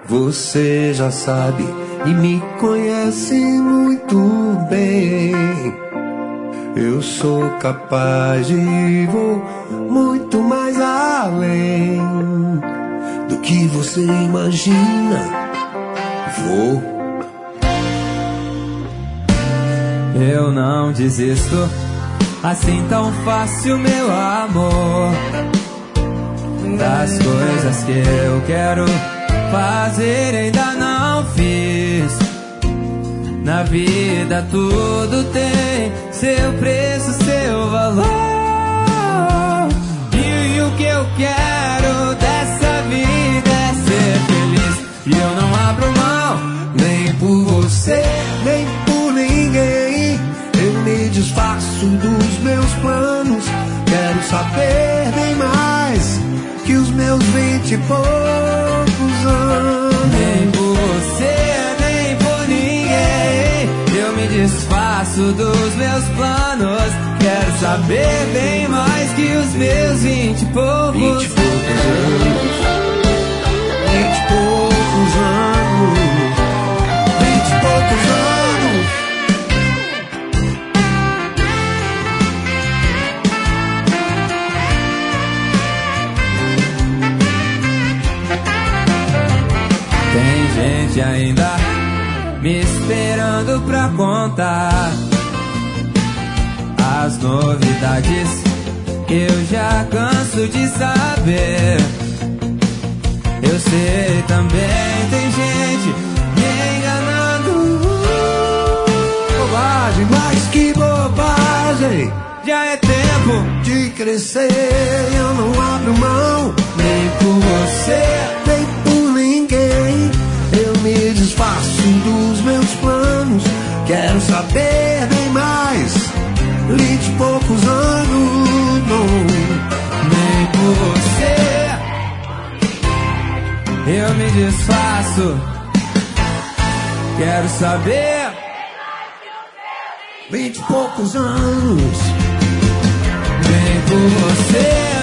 Você já sabe e me conhece muito bem. Eu sou capaz de ir, vou muito mais além do que você imagina. Vou. Eu não desisto assim tão fácil, meu amor. Das coisas que eu quero fazer ainda não fiz. Na vida tudo tem seu preço, seu valor. E o que eu quero dessa vida é ser feliz. E eu não abro mão, nem por você, nem por ninguém. Eu me desfaço dos meus planos. Quero saber bem mais que os meus 20 e poucos anos. nem por você, nem por ninguém. Eu me desfaço dos meus planos. Quero saber bem mais que os meus 20 e poucos 20 e poucos anos. 20 e poucos anos. 20 e poucos anos. Tem gente ainda me esperando pra contar as novidades que eu já canso de saber. Eu sei também tem gente me enganando. Bobagem, mais que bobagem. Já é tempo De crescer, eu não abro mão. Nem por você, nem por ninguém. Eu me desfaço dos meus planos. Quero saber bem mais. 20 e poucos anos, não. nem por você. Eu me desfaço. Quero saber 20 e poucos anos. nem por você.